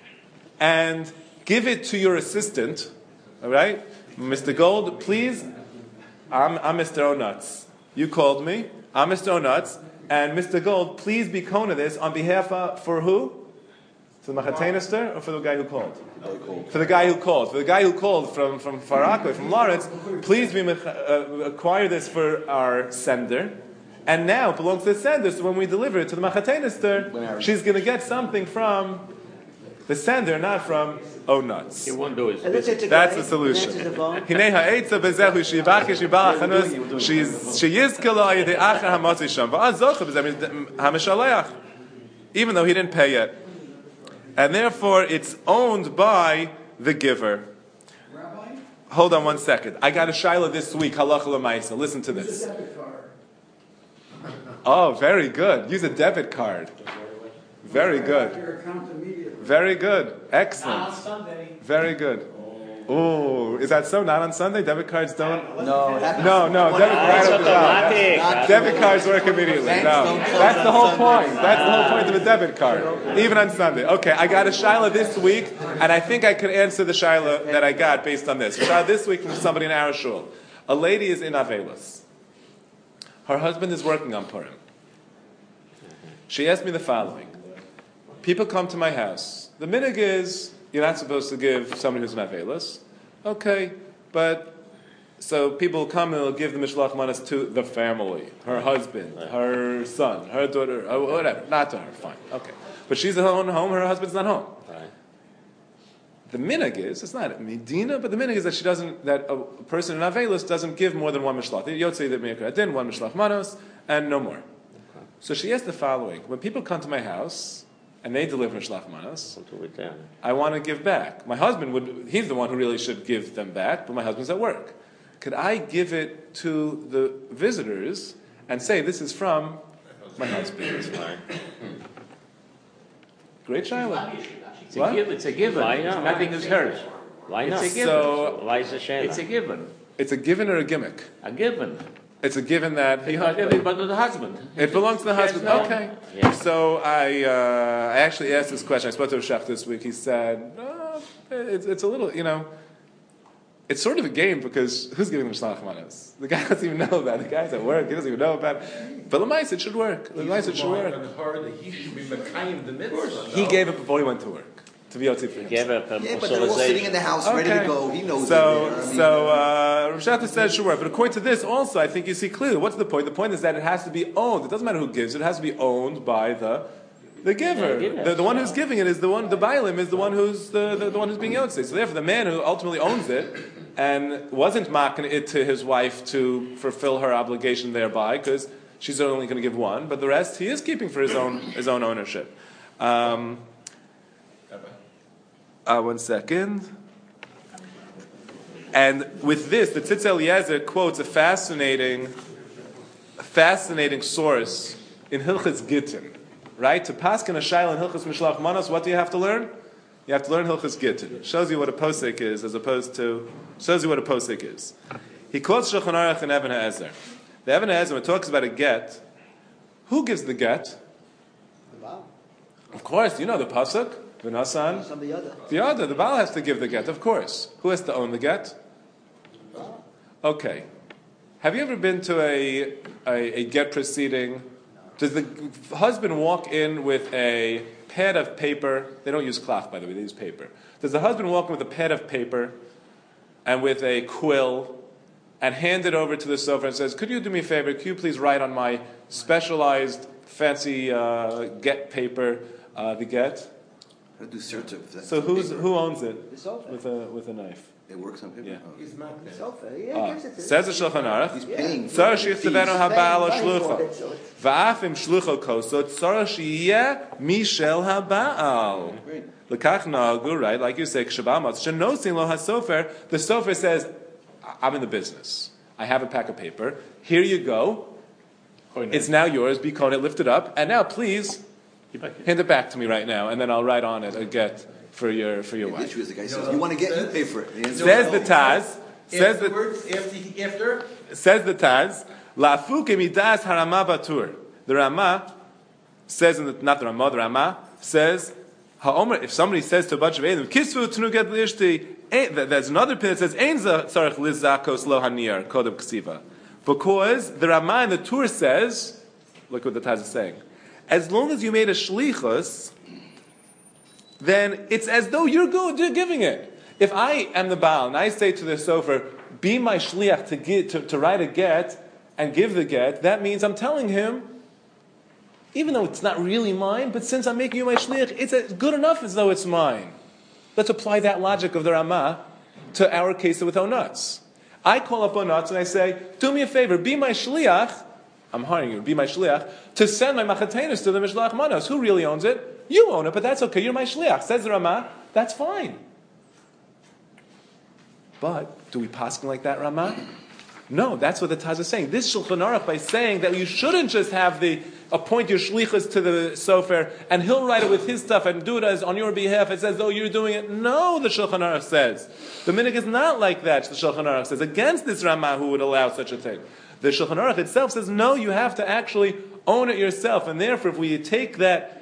and give it to your assistant, all right? Mr. Gold, please, I'm Mr. Onatz. You called me, I'm Mr. Onatz, and Mr. Gold, please be kona this on behalf of, for who? For the Machatenister or for the guy who called? For the guy who called. For the guy who called from Far Rockaway, from Lawrence, please acquire this for our sender. And now it belongs to the sender, so when we deliver it to the Machatenister, she's going to get something from the sender, not from Onatz. He won't do it. That's the solution. Even though he didn't pay yet. And therefore, it's owned by the giver. Rabbi? Hold on one second. I got a shaila this week, halacha l'maisa. Listen to this. Oh, very good. Use a debit card. Very good. Very good. Excellent. Very good. Oh, is that so? Not on Sunday? Debit cards don't? No. Debit cards work immediately. No. That's the whole point. That's the whole point of a debit card. Even on Sunday. Okay, I got a shaila this week. And I think I could answer the shaila that I got based on this. Shaila this week from somebody in our shul. A lady is in Avelis. Her husband is working on Purim. She asked me the following. People come to my house. The minhag is, you're not supposed to give somebody who's in Avelis. Okay, but so people come and they'll give the Mishloach Manos to the family, her husband, her son, her daughter, whatever. Not to her, fine, okay. But she's at home, her husband's not home. Right. The minhag is, it's not Medina, but the minhag is that that a person in Avelis doesn't give more than one Mishloach. Yotzei the Meir Adin, one Mishloach Manos, and no more. Okay. So she asked the following: when people come to my house and they deliver Mishloach Manos, I want to give back. My husband he's the one who really should give them back, but my husband's at work. Could I give it to the visitors and say, this is from my husband? Great child. It's a given. Why not? Nothing is hers. Why not? It's a given. So, why is the shayla? It's a given. It's a given or a gimmick? A given. It's a given that he... But to the husband. It belongs to the husband. Okay. Yeah. So I actually asked this question. I spoke to a chef this week. He said, it's a little, it's sort of a game because who's giving him Mishloach Manos? The guy doesn't even know about it. The guy's at work. He doesn't even know about it. But Lamais, it should work. Lamais, it should work. He should be Mekayim the mitzvah. He gave it before he went to work. To be Yotzi for him. Yeah, but they're all sitting in the house ready to go. He knows Rav Shachar says sure, but according to this also, I think you see clearly. What's the point? The point is that it has to be owned. It doesn't matter who gives it. It has to be owned by the giver. The one who's giving it is the one. The Bailim is the one who's the one who's being Yotzi. So therefore, the man who ultimately owns it and wasn't making it to his wife to fulfill her obligation thereby, because she's only going to give one, but the rest he is keeping for his own ownership. 1 second. And with this, the Tzitz Eliezer quotes a fascinating source in Hilchas Gittin. Right? To paskin a shayla in Hilchas Mishloach Manos, what do you have to learn? You have to learn Hilchas Gittin. Shows you what a posek is, shows you what a posek is. He quotes Shulchan Aruch and Even HaEzer. The Even HaEzer, when it talks about a get, who gives the get? The Baal. Of course, you know the pasuk. V'nasan. The other. The Baal has to give the get, of course. Who has to own the get? Okay. Have you ever been to a get proceeding? Does the husband walk in with a pad of paper? They don't use cloth, by the way, they use paper. Does the husband walk in with a pad of paper and with a quill and hand it over to the sofa and says, could you do me a favor? Could you please write on my specialized, fancy get paper the get? Do search of that. So who owns it? The sofa. With a knife. It works on paper. Yeah. Oh. He's not there. The sofa. Yeah, gives it to Says the Shulchan Aruch. He's paying for Tzar it. shichtabenu haba'al hashlucha. Va'af im shlucho koso tzar shiyeh mishel haba'al. L'kach nagu, right? Like you say, kshabamatz shenosin lo hasofer. The sofer says, I'm in the business. I have a pack of paper. Here you go. It's now yours. Be koneh, lift it up, and now please hand it back to me right now, and then I'll write on it a get for your wife. The issue is the guy says, you want to get, you pay for it. Says the Taz. Says the Taz. La'afuke midas harama batur. The Rama says, not the Rama, the Rama says, ha'omer, if somebody says to a bunch of Edom, kisvu tnuget lishti, there's another pin that says, ein tzarech lizakos lo haniyar, kodem ksiva. Because the Rama in the Tur says, look what the Taz is saying, as long as you made a shlichus, then it's as though you're giving it. If I am the Baal and I say to the sofer, be my shliach to write a get and give the get, that means I'm telling him, even though it's not really mine, but since I'm making you my shliach, it's good enough as though it's mine. Let's apply that logic of the Ramah to our case with Onutz. I call up Onutz and I say, do me a favor, be my shliach, I'm hiring you, be my shliach, to send my machatenis to the Mishloach Manos. Who really owns it? You own it, but that's okay, you're my shliach. Says the Ramah, that's fine. But, do we paskin like that, Ramah? No, that's what the Taz is saying. This Shulchan Aruch, by saying that you shouldn't just have appoint your shlichus to the sofer, and he'll write it with his stuff and do it as on your behalf, it says, though you're doing it. No, the Shulchan Aruch says. The minhag is not like that, the Shulchan Aruch says, against this Ramah who would allow such a thing. The Shulchan Aruch itself says, no, you have to actually own it yourself. And therefore, if we take that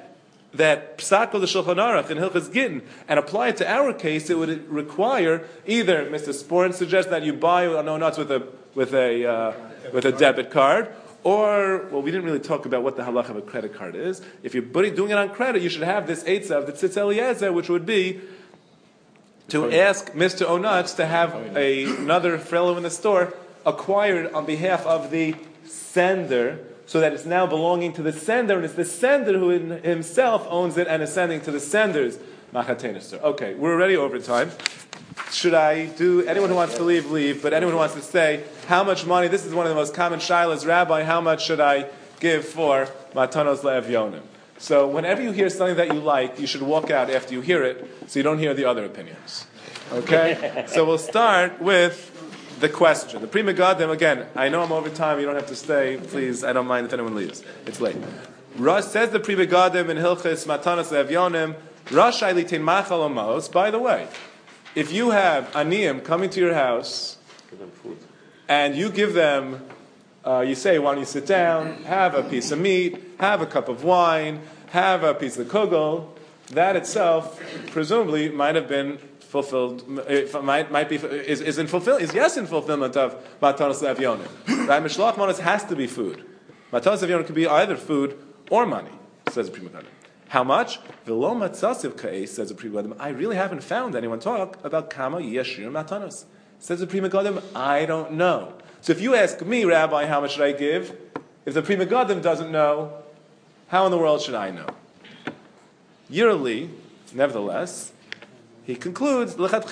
that Psako the Shulchan Aruch in Hilchas Gittin and apply it to our case, it would require either Mr. Sporn suggests that you buy nuts with a debit card, or we didn't really talk about what the halach of a credit card is. If you're doing it on credit, you should have this eitzah of the Tzitz Eliezer, which would be to ask Mr. Onutz to have another fellow in the store acquired on behalf of the sender, so that it's now belonging to the sender, and it's the sender who himself owns it and is sending to the sender's machatena store. Okay, we're already over time. Should I do, anyone who wants to leave, but anyone who wants to stay, how much money, this is one of the most common shilas, Rabbi, how much should I give for matanos le'evyonim? So whenever you hear something that you like, you should walk out after you hear it, so you don't hear the other opinions. Okay? So we'll start with the question. The Pri Megadim, again, I know I'm over time, you don't have to stay, please, I don't mind if anyone leaves. It's late. Says the Pri Megadim in Hilchis Matanos Le'evyonim, Rashai litin machal amos. By the way, if you have aniyim coming to your house, Give them food. and you give them, you say, why don't you sit down, have a piece of meat, have a cup of wine, have a piece of kugel, that itself, presumably, might have been fulfilled, is yes in fulfillment of Matanos Le'evyonim. Right? Mishloach Manos has to be food. Matanos Le'evyonim could be either food or money, says the Pri Megadim. How much? V'lo matzasiv ka'es, says the Pri Megadim. I really haven't found anyone talk about kama yeshir matanos. Says the Pri Megadim, I don't know. So if you ask me, Rabbi, how much should I give? If the Pri Megadim doesn't know, how in the world should I know? Yearly, nevertheless, he concludes, he says, I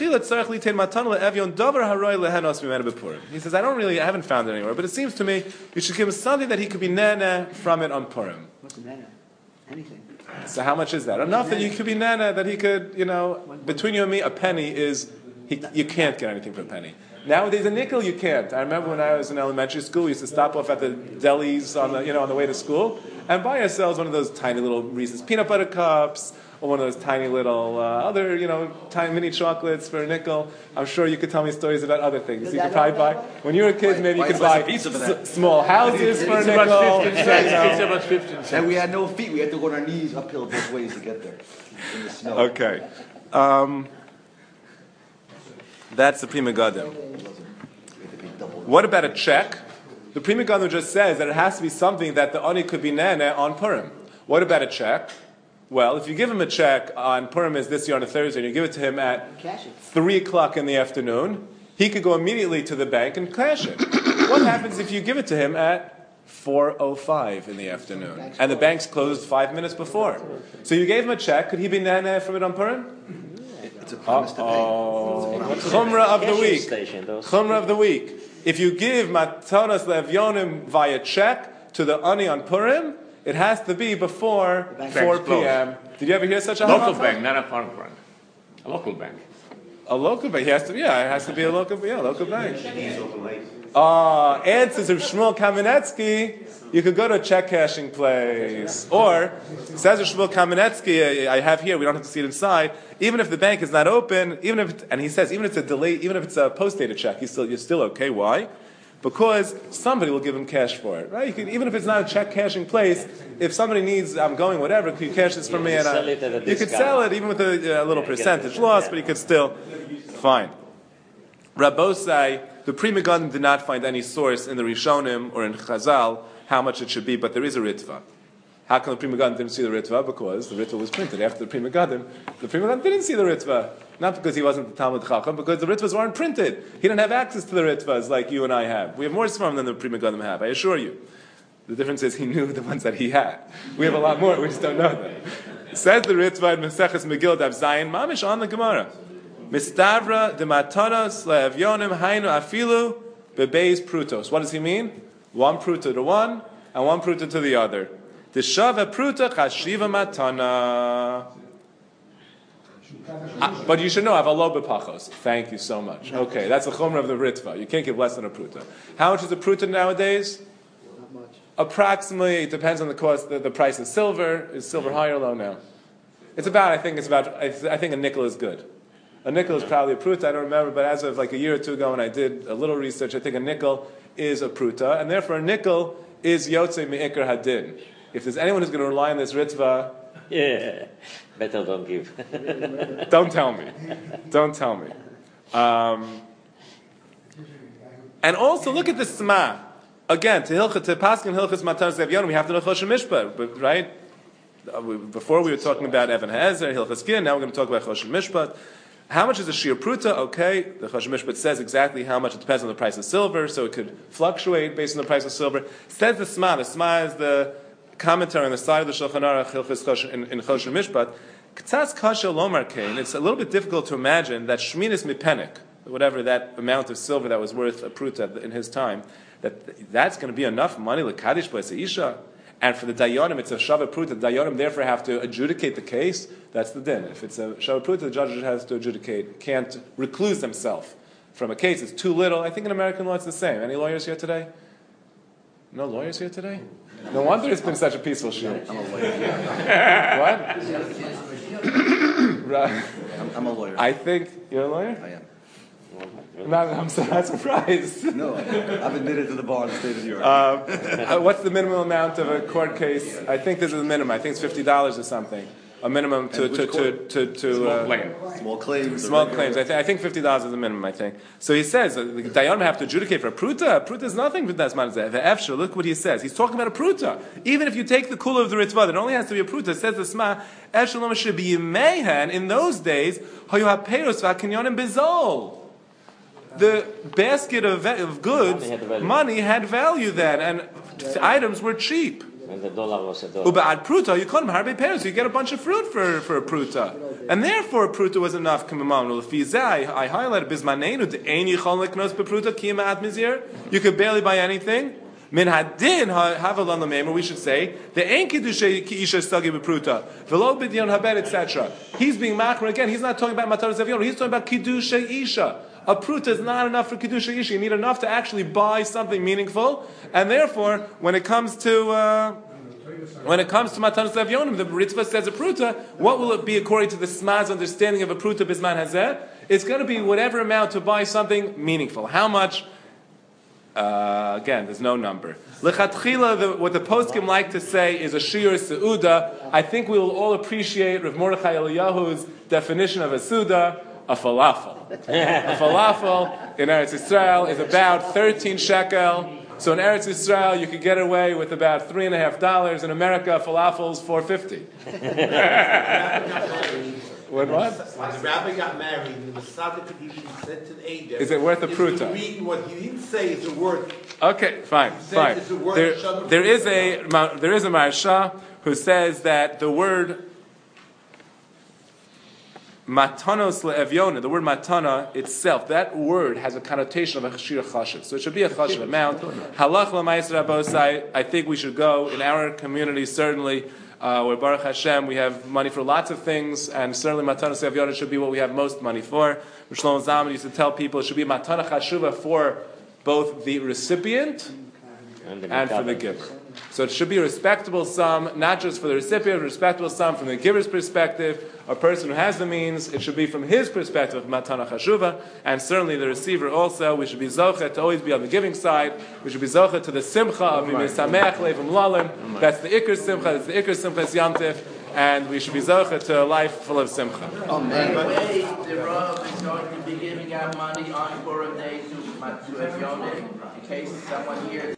haven't found it anywhere, but it seems to me you should give him something that he could be nana from it on Purim. What's the nana? Anything. So how much is that? Enough that you could be nana, that he could, between you and me, a penny is, you can't get anything for a penny. Nowadays, a nickel you can't. I remember when I was in elementary school, we used to stop off at the delis on the way to school and buy ourselves one of those tiny little Reese's peanut butter cups, or one of those tiny little other, tiny mini chocolates for a nickel. I'm sure you could tell me stories about other things. You could probably buy, when you were a kid, maybe you could buy small houses for a nickel. It's about 15 cents. And we had no feet. We had to go on our knees uphill both ways to get there in the snow. Okay. That's the Pri Megadim. What about a check? The Pri Megadim just says that it has to be something that the ani could be nana on Purim. What about a check? Well, if you give him a check on Purim is this year on a Thursday, and you give it to him at 3 o'clock in the afternoon, he could go immediately to the bank and cash it. What happens if you give it to him at 4:05 in the afternoon, and the bank's closed 5 minutes before? So you gave him a check, could he be nana from it on Purim? It's a promise to pay. Chumrah of the week. Station, Chumrah of the week. If you give Matanos Le'evyonim via check to the ani on Purim, it has to be before 4 p.m. Did you ever hear such a local halacha? bank, not a foreign bank. A local bank. A local bank. It has to be a local bank. Answers of Shmuel Kamenetsky, you could go to a check cashing place. Or, says Shmuel Kamenetsky, I have here, we don't have to see it inside, even if the bank is not open, and he says, even if it's a delay, even if it's a post-dated check, you're still okay. Why? Because somebody will give him cash for it, right? Even if it's not a check cashing place, if somebody needs, I'm going, whatever, could you cash this for me? And you could sell it even with a little percentage loss, but you could still, fine. Rabbosai, the Pri Megadim did not find any source in the Rishonim or in Chazal how much it should be, but there is a Ritva. How come the Pri Megadim didn't see the Ritva? Because the Ritva was printed after the Pri Megadim. The Pri Megadim didn't see the Ritva. Not because he wasn't the Talmud Chacham, because the Ritvas weren't printed. He didn't have access to the Ritvas like you and I have. We have more Sfarim than the Pri Megadim have, I assure you. The difference is he knew the ones that he had. We have a lot more, we just don't know them. Says the Ritva in Maseches Megillah Daf Zayin, Mamish on the Gemara. Mistavra de matanos le'evyonim hainu afilu bebeis prutos. What does he mean? One pruta to one, and one pruta to the other. Deshava pruta chashiva matana. But you should know, avalo bepachos. Thank you so much. Okay, that's the chomer of the Ritva. You can't give less than a pruta. How much is a pruta nowadays? Not much. Approximately, it depends on the cost. The price of silver. Is silver high or low now? It's about, I think a nickel is good. A nickel is probably a pruta, I don't remember, but as of like a year or two ago when I did a little research, I think a nickel is a pruta, and therefore a nickel is yotze me'ikar hadin. If there's anyone who's going to rely on this ritva Yeah, better don't give. Don't tell me. Don't tell me. And also look at the Sma. Again, to Paskin Hilchas Matan Zevyon, we have to know Choshen Mishpat, but right? Before we were talking about Evan Ha'ezer, Hilchas Gin, now we're going to talk about Choshen Mishpat. How much is a Shir Pruta? Okay, the Choshen Mishpat says exactly how much. It depends on the price of silver, so it could fluctuate based on the price of silver. Says the Sma. The Sma is the commentary on the side of the Shulchan Aruch Hilchas in Choshen Mishpat. K'tzas kasha lomar kain. It's a little bit difficult to imagine that Shminis Mipenik, whatever that amount of silver that was worth a Pruta in his time, that's going to be enough money l'kadish b'esei isha, and for the dayanim it's a shavat pruta. The dayanim therefore have to adjudicate the case. That's the din. If it's a shavat pruta, the judge has to adjudicate. Can't recluse themselves from a case. It's too little. I think in American law it's the same. Any lawyers here today? No lawyers here today? No wonder it's been such a peaceful shiur. I'm a lawyer. What? Right. I'm a lawyer. I think you're a lawyer. I am. I'm surprised. No, I've admitted to the bar in the state of New York. What's the minimum amount of a court case? I think this is the minimum. I think it's $50 or something. A minimum to Small claims. Small claims. I think $50 is the minimum. I think. So he says the dayanim have to adjudicate for a pruta. A pruta is nothing. That's manzeh. Look what he says. He's talking about a pruta. Even if you take the kula of the ritva, it only has to be a pruta. It says the sma eshelom should be mehan. In those days, hayu haperos v'akinyonim bizol. The basket of goods, money had value then, and items were cheap. And the dollar was $1. Uba'ad pruta, you call them harbe pears, you get a bunch of fruit for a pruta. And therefore a pruta was enough. I highlighted bismanenu, ein yichol leknos bepruta kiyama ad mizir. You could barely buy anything. Min hadin havalan lamemer, we should say, the ein kiddushay ki isha stagi bepruta, velo b'dion haben, etc. He's being machmer again. He's not talking about matar zevyon. He's talking about kiddushay isha. A pruta is not enough for kiddushay isha. You need enough to actually buy something meaningful, and therefore, when it comes to matan zevyonim, the Ritva says a pruta. What will it be according to the Sma's understanding of a pruta bisman hazeh? It's going to be whatever amount to buy something meaningful. How much? Again, there's no number. Lechatchila, what the poskim like to say is a shiur seuda. I think we will all appreciate Rav Mordechai Eliyahu's definition of a seuda, a falafel. A falafel in Eretz Yisrael is about 13 shekel. So in Eretz Yisrael, you could get away with about $3.50. In America, falafel's $4.50. What? When the rabbi got married, the Masada Kedushin said to the Eidim, is it worth a pruta? What he didn't say is the word. Okay, fine. There is a Maharsha who says that the word matanos le'evyona, the word matana itself, that word has a connotation of a chashira chashiv. So it should be a chashiv amount. Halach l'ma'is rabosai, I think we should go in our community, certainly, where Baruch Hashem, we have money for lots of things, and certainly matanos le'evyona should be what we have most money for. Shlomo Zalman used to tell people it should be a matana chashuva for both the recipient and for the giver. So it should be a respectable sum, not just for the recipient, a respectable sum from the giver's perspective. A person who has the means, it should be from his perspective of matana chashuva, and certainly the receiver also. We should be zocheh to always be on the giving side. We should be zocheh to the simcha of misameach levim lalim. That's the ikar simcha. That's the ikar simchas yamtiv, and we should be zocheh to a life full of simcha. Amen. The Rav is going to be giving out money on Purim Day to Evyonim in case someone here.